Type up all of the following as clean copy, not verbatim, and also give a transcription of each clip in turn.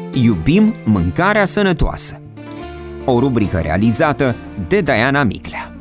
Iubim mâncarea sănătoasă. O rubrică realizată de Diana Miclea.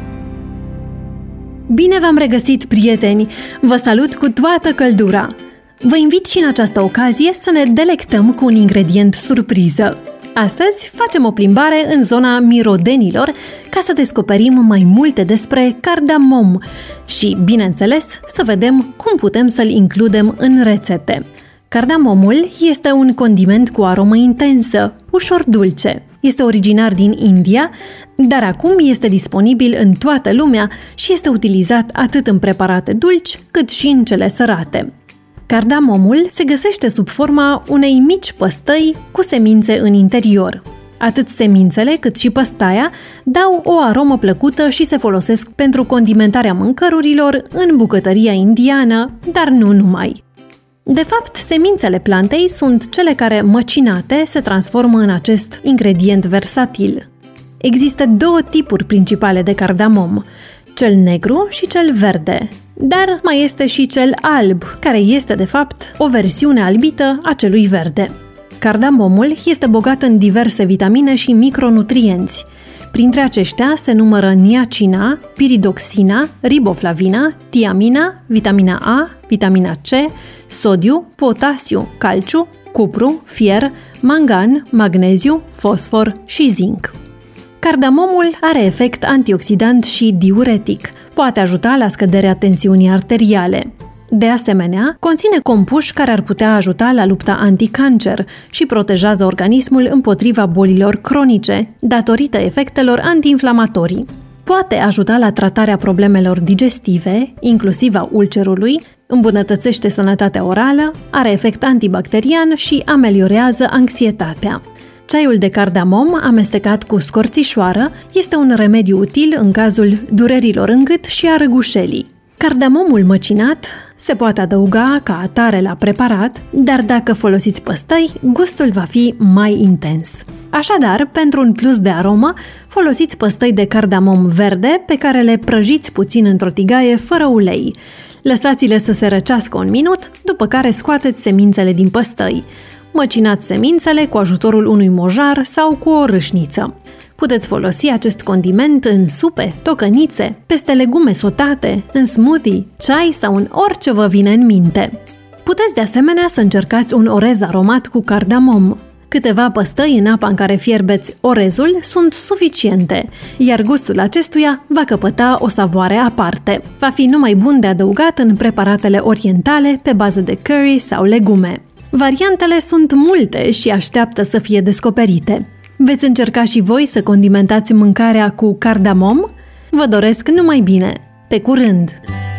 Bine v-am regăsit, prieteni! Vă salut cu toată căldura! Vă invit și în această ocazie să ne delectăm cu un ingredient surpriză. Astăzi facem o plimbare în zona mirodenilor ca să descoperim mai multe despre cardamom și, bineînțeles, să vedem cum putem să-l includem în rețete. Cardamomul este un condiment cu aromă intensă, ușor dulce. Este originar din India, dar acum este disponibil în toată lumea și este utilizat atât în preparate dulci cât și în cele sărate. Cardamomul se găsește sub forma unei mici păstăi cu semințe în interior. Atât semințele cât și păstaia dau o aromă plăcută și se folosesc pentru condimentarea mâncărurilor în bucătăria indiană, dar nu numai. De fapt, semințele plantei sunt cele care, măcinate, se transformă în acest ingredient versatil. Există două tipuri principale de cardamom, cel negru și cel verde, dar mai este și cel alb, care este de fapt o versiune albită a celui verde. Cardamomul este bogat în diverse vitamine și micronutrienți. Printre aceștia se numără niacina, piridoxina, riboflavina, tiamina, vitamina A, vitamina C, sodiu, potasiu, calciu, cupru, fier, mangan, magneziu, fosfor și zinc. Cardamomul are efect antioxidant și diuretic. Poate ajuta la scăderea tensiunii arteriale. De asemenea, conține compuși care ar putea ajuta la lupta anticancer și protejează organismul împotriva bolilor cronice, datorită efectelor antiinflamatorii. Poate ajuta la tratarea problemelor digestive, inclusiv a ulcerului, îmbunătățește sănătatea orală, are efect antibacterian și ameliorează anxietatea. Ceaiul de cardamom amestecat cu scorțișoară este un remediu util în cazul durerilor în gât și a răgușelii. Cardamomul măcinat se poate adăuga ca atare la preparat, dar dacă folosiți păstăi, gustul va fi mai intens. Așadar, pentru un plus de aromă, folosiți păstăi de cardamom verde pe care le prăjiți puțin într-o tigaie fără ulei. Lăsați-le să se răcească un minut, după care scoateți semințele din păstăi. Măcinați semințele cu ajutorul unui mojar sau cu o râșniță. Puteți folosi acest condiment în supe, tocănițe, peste legume sotate, în smoothie, ceai sau în orice vă vine în minte. Puteți de asemenea să încercați un orez aromat cu cardamom. Câteva păstăi în apa în care fierbeți orezul sunt suficiente, iar gustul acestuia va căpăta o savoare aparte. Va fi numai bun de adăugat în preparatele orientale pe bază de curry sau legume. Variantele sunt multe și așteaptă să fie descoperite. Veți încerca și voi să condimentați mâncarea cu cardamom? Vă doresc numai bine! Pe curând!